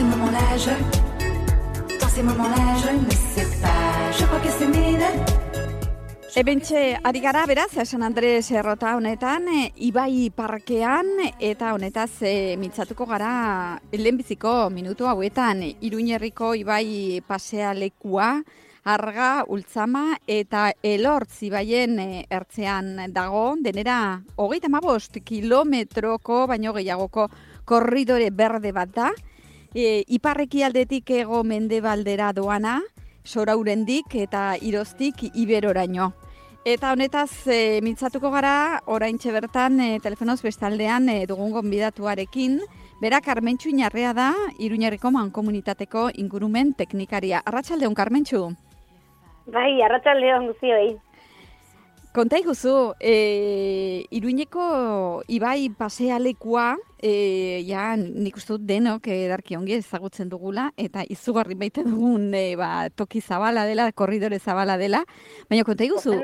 ces moments-là, dans ces moments-là, je ne sais pas. Je crois que c'est mine. Ebentxe, ari gara, beraz, San Andres errota honetan, Ibai parkean, eta honetaz mintzatuko gara lehenbiziko minutu hauetan, Iruñerriko Ibai pasealekua, Arga, Ultzama eta Elortz Ibaien ertzean dago, denera 35 kilometroko baino gehiagoko korridore berde bat da, iparrekialdetik hego mendebaldera doana, Soraurendik eta Iroztik Iberoraino. Eta honetaz mintzatuko gara, oraintxe bertan telefonoz bestaldean dugun gonbidatuarekin, bera Karmentxu Inarrea da, Iruñerriko mankomunitateko ingurumen teknikaria. Arratsaldeon, Karmentxu? Bai, arratsaldeon guztioi. Konta iguzu, Iruñeko Ibai pasealekua, ja nik uste dut denok edarki ongi ezagutzen dugula, eta izugarri baita dugun toki zabala dela, korridore zabala dela, baina konta iguzu,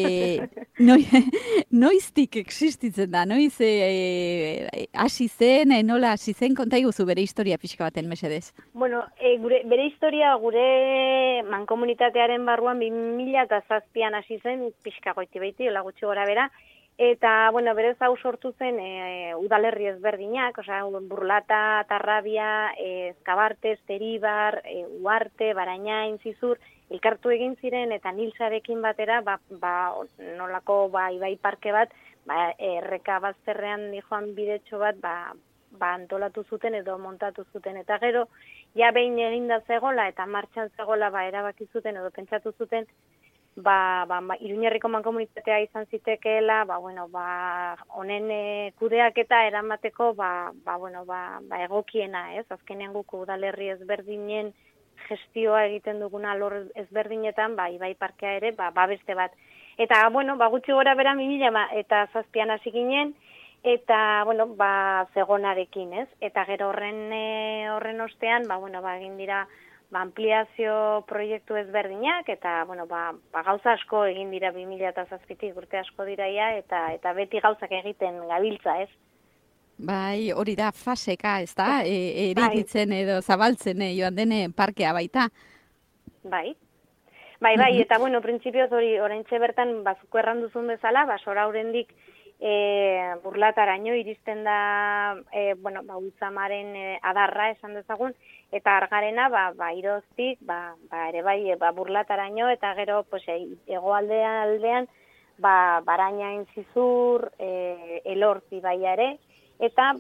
noiztik existitzen da, noiz hasi zen, nola hasi zen, konta iguzu bere historia pixka baten mesedez. Bueno, bere historia gure mankomunitatearen barruan 2007an hasi zen, pixka goiti baiti, hola gutxi gora bera, eta, bueno, berez hau sortu zen udalerri ezberdinak, osea, Burlata, Tarrabia, Ezkabartez, Teribar, Uarte, Barainain, Zizur, elkartu egin ziren, eta Nilsarekin batera, nolako Ibai parke bat, erreka bazterrean joan bidetxo bat, antolatu zuten edo montatu zuten, eta gero, ja behin eginda zegola, eta martxan zegola, erabaki zuten edo pentsatu zuten, Iruñerriko mankomunitatea izan zitekeela, honen kudeaketa eramateko, egokiena, ez? Azkenean guk udalerri ezberdinen gestioa egiten duguna alor ezberdinetan, Ibai parkea ere, beste bat. Eta, gutxi gora bera 2007an hasi ginen, eta, zegonarekin, ez? Eta gero horren ostean, egin dira, ampliazio proiektu ezberdinak, eta, gauza asko egin dira 2007tik urte asko diraia, eta beti gauzak egiten gabiltza, ez? Bai, hori da faseka, ez da? Erikitzen edo zabaltzen joan dene parkea baita. Bai, eta, printzipioz hori, oraintxe bertan, bazuko erranduzun bezala, Soraurendik Burlataraino iristen da, Ultzamaren adarra esan dezagun, eta Argarena, Iroztik, ere bai, Burlataraino, eta gero, hegoaldean, Barainain, Zizur, Elortz Ibaia ere, eta,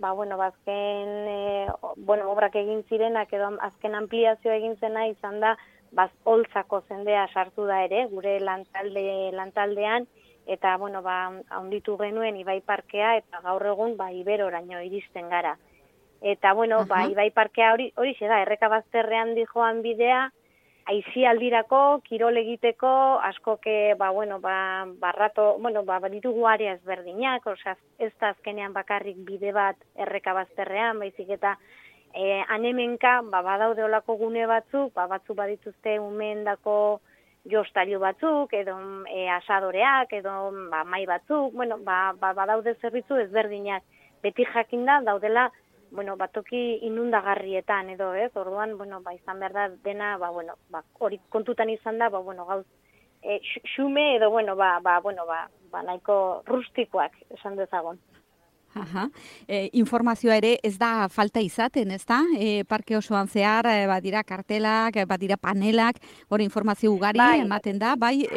obrak egin zirenak, edo azken ampliazioa egin zena izan da, Oltzako zendea sartu da ere, gure lantaldean, eta, handitu genuen Ibai parkea, eta gaur egun, Iberoraino iristen gara. Eta, Ibai parkea hori da, erreka bazterrean dijoan bidea, aisialdirako, kirol egiteko, askoke, barrato, ditugu area ezberdinak, ez da azkenean bakarrik bide bat erreka bazterrean, baizik eta anemenka, badaude olako gune batzuk, batzuk badituzte umeendako jostailu batzuk, edo asadoreak, edo mai batzuk, badaude zerbitzu ezberdinak. Beti jakinda daudela, toki inundagarrietan edo, ez? Orduan, izan behar da dena, hori kontutan izan da, gauz, xume edo, nahiko rustikoak esan dezagon. Informazioa ere ez da falta izaten, ez da? Parke osoan zehar, badira kartelak, badira panelak, hori informazio ugari ematen da,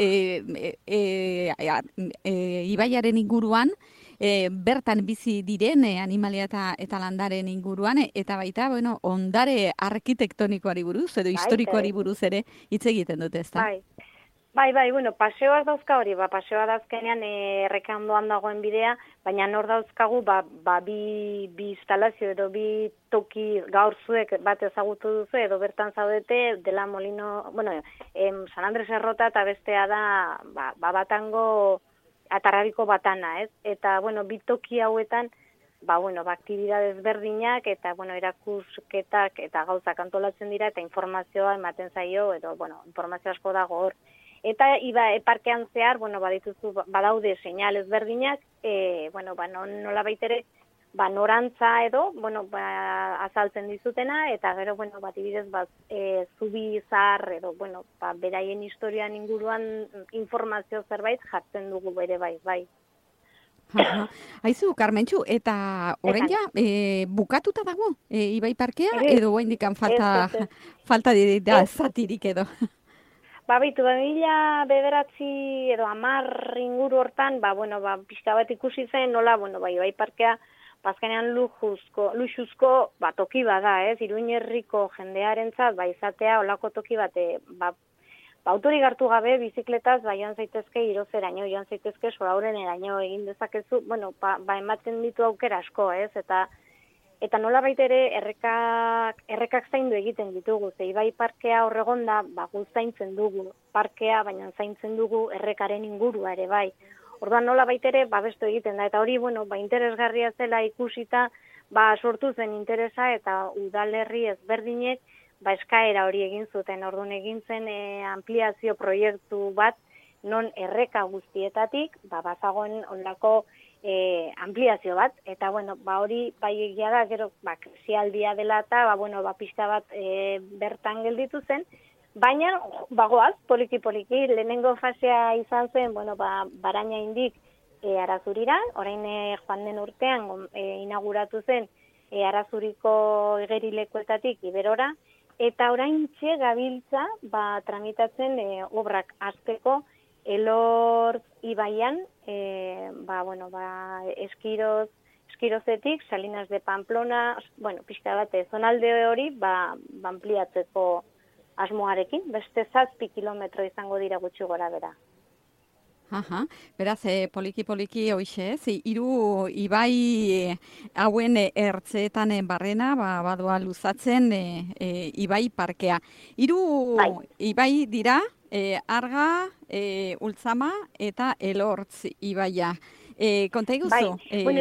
Ibaiaren inguruan, bertan bizi diren animalia eta landaren inguruan, eta baita, ondare arkitektonikoari buruz, edo historikoari buruz ere hitz egiten dute, ez da? Bai, paseoak dauzka hori, paseoa dauzkenean erreka ondoan dagoen bidea, baina nor dauzkagu, bi instalazio edo bi toki gaur zuek bat ezagutu duzu, edo bertan zaudete, dela Molino, San Andres errota eta bestea da, Batango Atarrabiko Batana, ez? Eta, bi toki hauetan, aktibidades berdinak, eta, erakusketak eta gauzak antolatzen dira, eta informazioa ematen zaio, edo, informazio asko dago hor. Eta parkean zehar, badituzu, badaude seinal ezberdinak, nola baitere, norantza edo, azaltzen dizutena, eta gero, adibidez, zubi zahar edo, beraien historian inguruan informazio zerbait jartzen dugu bere bai. Aizu, Karmentxu, eta orain ja, bukatuta dago, Ibai Parkea, edo oraindik falta dira zatirik edo? Bitu, 2009 edo 10 inguru hortan, pixka bat ikusi zen, nola, Ibai Parkea, azkenean luxuzko toki bada, Iruin herriko jendearentzat, izatea, olako toki bat, autorik hartu gabe, bizikletaz, joan zaitezke irozeraino, joan zaitezke Solaureneraino, egin dezakezu, ematen ditu aukera asko, eta nola ere errekak zaindu egiten ditugu, ze Ibai Parkea horregonda, gu zaintzen dugu parkea, baina zaintzen dugu errekaren ingurua ere bai. Orduan nola ere babestu egiten da, eta hori, interesgarria zela ikusita, sortu zen interesa, eta udalerri ezberdinek, eskaera hori egin zuten, orduan egin zen ampliazio proiektu bat, non erreka guztietatik, bazagoen ondako ampliazio bat, eta hori egia da, gero, krisialdia dela eta, pixka bat bertan gelditu zen, baina, goaz, poliki-poliki, lehenengo fasea izan zen, Baraina indik Arazurira, orain joan den urtean inauguratu zen Arazuriko igerilekuetatik Iberora, eta orain gabiltza tramitatzen obrak hasteko Elortz ibaian, Eskirozetik, Salinas de Pamplona, pixka bat, zonalde hori, ampliatzeko asmoarekin, beste 7 kilometro izango dira gutxi gora bera. Beraz, poliki-poliki hoxe, hiru ibai hauen ertzeetan barrena, badoa luzatzen Ibai Parkea. Hiru ibai dira, Arga, Ultzama eta Elortz ibaia. Konta iguzu?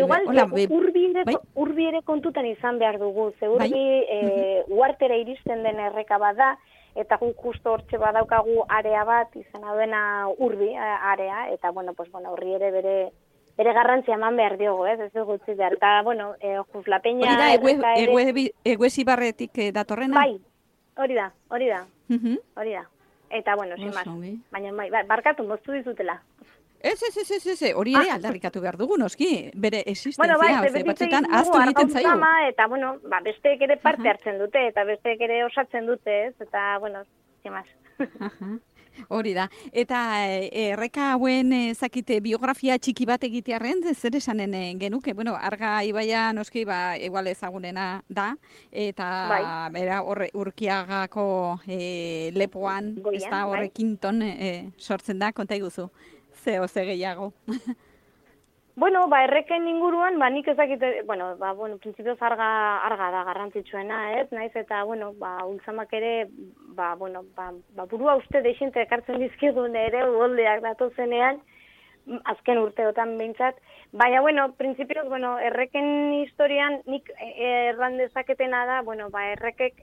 Urbi ere kontutan izan behar dugu, ze urbi uartera iristen den erreka bat da, eta guk justo hortxe badaukagu area bat, izena duena urbi area, eta horri ere bere garrantzia eman behar diogu, ez dugu utzi behar. Eta, La Peña... Hori da, Eguesibarretik datorrena? Bai, hori da. Eta, sin más, baina barkatu, moztu dizutela. Ez, hori ere aldarrikatu behar dugu, noski, bere existentzia, batzuetan aztu egiten zaio. Eta, besteek ere parte hartzen dute, eta besteek ere osatzen dute, ez, eta, zemaz. Hori da, eta erreka hauen zakite biografia txiki bat egitearren, zer esanen genuke, Arga ibaia noski, igual ezagunena da, eta bera Urkiagako lepoan, ez da horrekinton sortzen da, konta iguzu. Zeo gehiago. Erreken inguruan, nik ezakite, prinsipioz arga da garrantzitsuena, ez? Naiz eta, Ultzamak ere, burua uste deixente ekartzen dizkigun ere, uholdeak datozenean, azken urteotan behintzat. Baina, prinsipioz, erreken historian, nik erran dezaketena da, errekek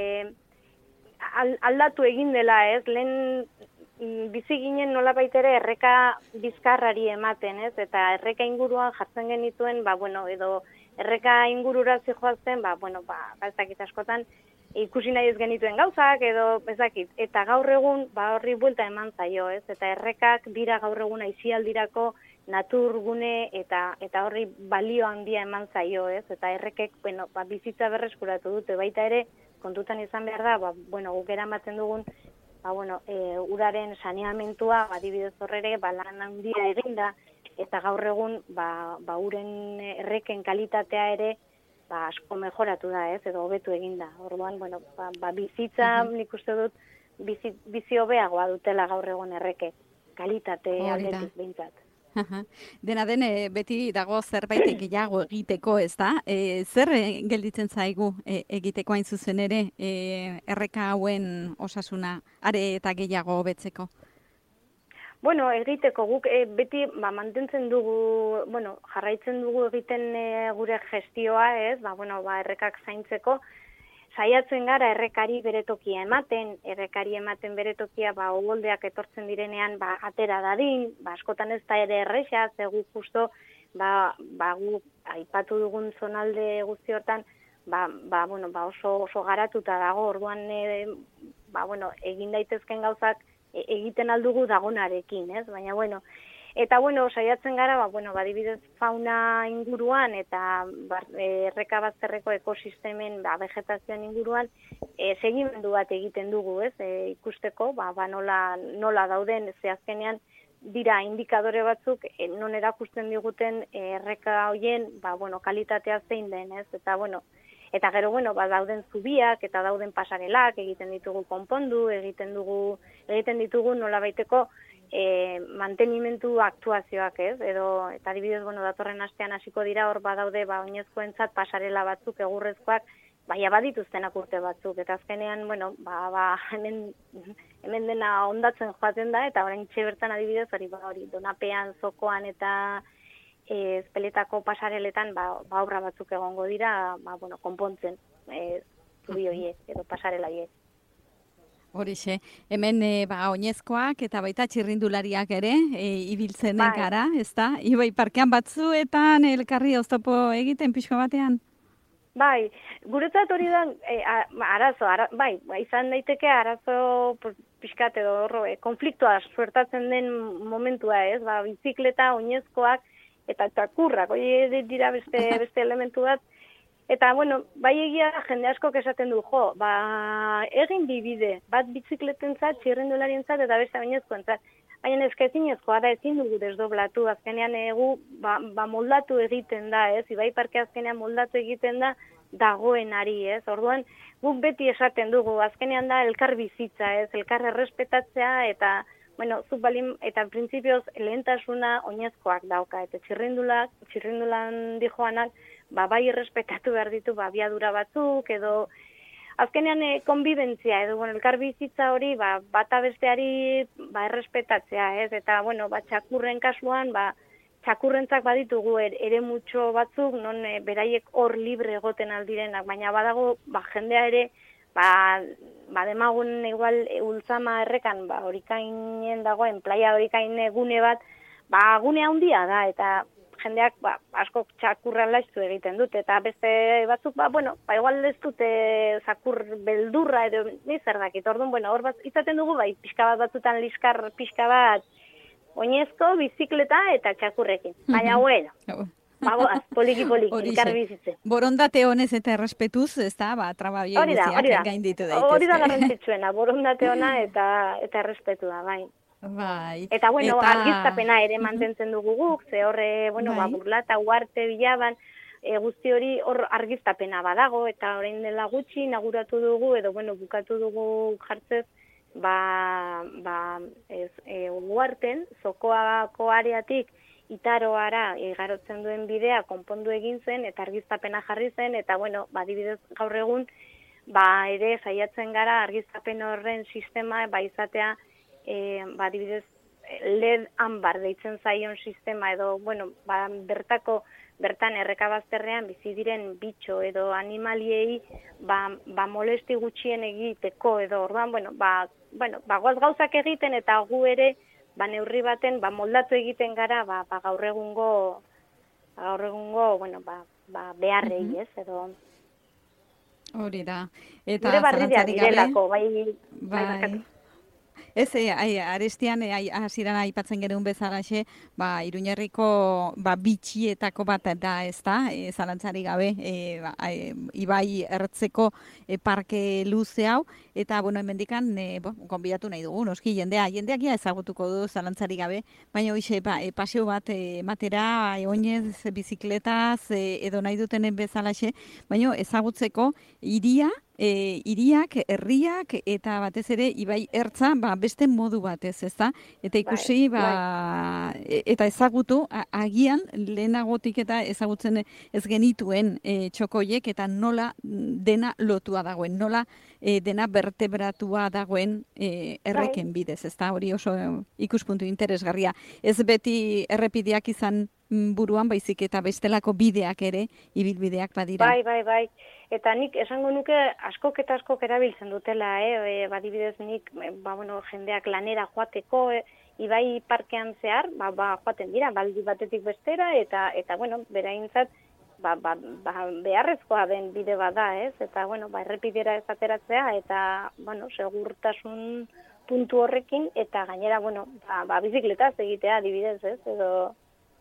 aldatu egin dela, ez? Lehen bizi ginen nola baitere erreka bizkarrari ematen, ez? Eta erreka inguruan jartzen genituen, edo erreka ingurura zijoazen, ezakit askotan, ikusi nahi ez genituen gauzak, edo ezakit. Eta gaur egun, horri buelta eman zaio, ez? Eta errekak dira gaur egun aisialdirako naturgune eta horri balio handia eman zaio, ez? Eta errekek, bizitza berreskuratu dute, baita ere, kontutan izan behar da, guk eramaten dugun, uraren saneamentua, adibidez horrere, lan handia eginda, eta gaur egun, uren erreken kalitatea ere, asko mejoratu da, ez, edo hobetu eginda. Orduan, bizitza, nik uste dut, bizi hobeagoa dutela gaur egun erreke, kalitate aldetik behintzat. Dena den, beti dago zerbait gehiago egiteko, ez da? Zer gelditzen zaigu egiteko hain zuzen ere, erreka hauen osasuna, are eta gehiago hobetzeko? Egiteko guk beti mantentzen dugu, jarraitzen dugu egiten gure gestioa, ez? Errekak zaintzeko, saiatzen gara errekari bere tokia ematen bere tokia, uholdeak etortzen direnean, atera dadin, askotan ez da ere erresa, zegu justo, gu aipatu dugun zonalde guzti hortan, oso garatuta dago, orduan, egin daitezken gauzak egiten aldugu dagonarekin, ez? Baina, eta, saiatzen gara, adibidez fauna inguruan eta erreka bazterreko ekosistemen, vegetazioan inguruan, segimendu bat egiten dugu, ez? Ikusteko, nola dauden, ze azkenean, dira indikadore batzuk, non erakusten diguten erreka hoien, kalitatea zein den, ez? Eta gero, dauden zubiak eta dauden pasarelak, egiten ditugu konpondu, egiten ditugu nola baiteko mantenimentu aktuazioak, ez? Eta adibidez, datorren astean hasiko dira, hor badaude, oinezkoentzat pasarela batzuk, egurrezkoak, badituztenak urte batzuk, eta azkenean, hemen dena ondatzen joaten da, eta orain bertan adibidez, hori Donapean, Zokoan eta Ezpeletako pasareletan, obra batzuk egongo dira, konpontzen zubi horiek, edo pasarela horiek. Horixe, hemen oinezkoak eta baita txirrindulariak ere, ibiltzenek gara, ezta? Ibai parkean batzuetan elkarri oztopo egiten pixko batean? Bai, guretzat hori da arazo, izan daiteke arazo pixkat edo konfliktoa suertatzen den momentua, ez? Bizikleta, oinezkoak eta txakurrak, hori dira beste elementu bat. Eta, bai egia jende askok esaten du, egin bibide, bat bizikletentzat, txirrindularientzat eta beste oinezkoentzat. Baina ezinezkoa da, ezin dugu desdoblatu, azkenean moldatu egiten da, ez? Ibai parke azkenean moldatu egiten da dagoenari, ez? Orduan, guk beti esaten dugu, azkenean da elkar bizitza, ez? Elkar errespetatzea eta, eta printzipioz lehentasuna oinezkoak dauka, eta txirrindulan dijoanak, bai errespetatu behar ditu, abiadura batzuk, edo azkenean konbibentzia, edo elkar bizitza hori, bata besteari errespetatzea, ez? Eta, txakurren kasuan, txakurrentzak baditugu ere mutxo batzuk, non beraiek hor libre egoten aldirenak, baina badago, jendea ere, demagun igual Ultzama errekan, horikainen dagoen, playa horikaine gune bat, gune handia da, eta jendeak asko txakurra laiztu egiten dute, eta beste batzuk, igual ez dute zakur beldurra, edo zer dakit, orduan, hor izaten dugu, pixka bat batzutan liskar pixka bat, oinezko, bizikleta eta txakurrekin. Baina, poliki, elkar bizitze. Borondate honez eta errespetuz, ez da, traba bieguziak gainditu daitezke. Hori da garrantzitsuena, borondate hona eta errespetu da, bai. Bai. Eta, argiztapena ere mantentzen dugu guk, ze horre, Burlata, Uarte, Bilaban, guzti hori hor argiztapena badago, eta orain dela gutxi inauguratu dugu, edo, bukatu dugu jartzez, Uarten, Zokoako areatik, Itaroara igarotzen duen bidea konpondu egin zen, eta argiztapena jarri zen, eta, adibidez gaur egun, ere saiatzen gara argiztapen horren sistema, izatea, adibidez, LED ambar deitzen zaion sistema, edo, bertan errekabazterrean bizi diren bitxo edo animaliei, molesti gutxien egiteko, edo, orduan, goaz gauzak egiten, eta gu ere, neurri baten, moldatu egiten gara, gaur egungo, beharrei, ez, edo... Hori da. Eta gure barridean direlako, bai. Ez, arestian, hasieran aipatzen genuen bezalaxe, Iruñerriko bitxietako bat da, ez da, zalantzari gabe, ibai ertzeko parke luze hau, eta, hemendikan, konbidatu nahi dugu, noski, jendeak ezagutuko du zalantzari gabe, baina hoxe, paseo bat matera, oinez, bizikletaz, edo nahi dutenen bezalaxe, baina ezagutzeko hiriak, herriak, eta batez ere, ibai ertza, beste modu batez, ez da? Eta ikusi, eta ezagutu, agian, lehenagotik eta ezagutzen ez genituen txokoiek, eta nola dena lotua dagoen, nola dena vertebratua dagoen erreken bidez, ez da? Hori oso ikuspuntu interesgarria. Ez beti errepideak izan buruan, baizik eta bestelako bideak ere, ibilbideak badira. Bai. Eta nik esango nuke askok eta askok erabiltzen dutela, badibidez nik, jendeak lanera joateko, ibai parkean zehar, joaten dira, baldi batetik bestera, eta bueno, beraintzat, beharrezkoa den bide bada, ez? Eta, bueno, errepidera ez ateratzea, eta, bueno, segurtasun puntu horrekin, eta gainera, bueno, bizikletaz egitea, adibidez, ez? Edo...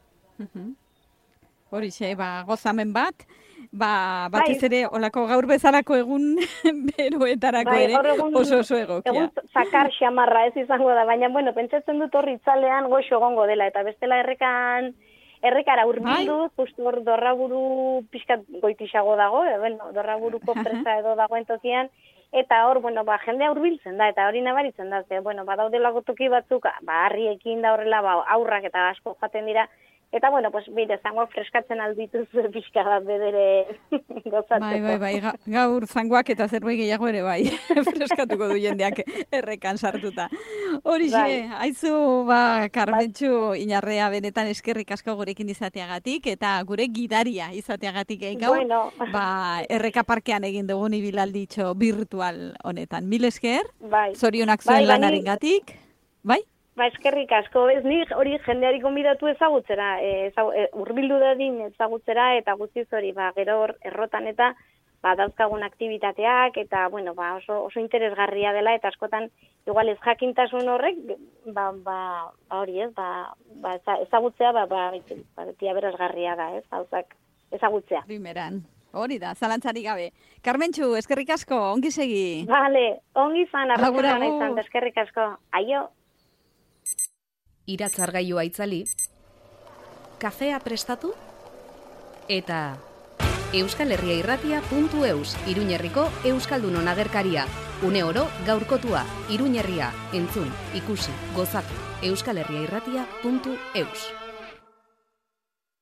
Horixe, gozamen bat, batiz ere, olako gaur bezalako egun beroetarako ere, oso egokia. Egun zakar xamarra ez izango da, baina, bueno, pentsatzen dut horri itzalean goxo egongo dela, eta bestela errekara urbilduz, justu hor Dorraburu pixkat goitixago dago, Dorraburuko presa edo dagoen tokian, eta hor, bueno, jendea hurbiltzen da, eta hori nabaritzen da, bueno, badaudelako toki batzuk, harriekin da horrela, aurrak eta asko jaten dira, eta, bueno, pues, bide, zangoak freskatzen aldituz pixka bat bedere gozatzeko. Bai, gaur zangoak eta zerbait gehiago ere bai, freskatuko du jendeak errekan sartuta. Horixe, aizu, Karmentxu Inarrea benetan eskerrik asko gurekin izateagatik, eta gure gidaria izateagatik gaur, erreka parkean egin dugun ibilalditxo virtual honetan. Mil esker, zorionak zuen lanarengatik, bai? Eskerrik asko, ez nik hori jendeari gonbidatu ezagutzera, hurbildu dadin ezagutzera, eta guztiz hori, gero errotan eta dauzkagun aktibitateak, eta, bueno, oso interesgarria dela, eta askotan, igual ez jakintasun horrek, hori ez, ezagutzea, beti aberasgarria da, ez, gauzak ezagutzea. Primeran. Hori da, zalantzari gabe. Karmentxu, eskerrik asko, ongi segi. Vale, ongi izan, arrazonan izan, eskerrik asko. Aio. Iratzargailua itzali, kafea prestatu, eta euskalherriairratia.eus, Iruñerriko Euskaldunon agerkaria. Une oro gaurkotua, Iruñerria, entzun, ikusi, gozatu, euskalherriairratia.eus.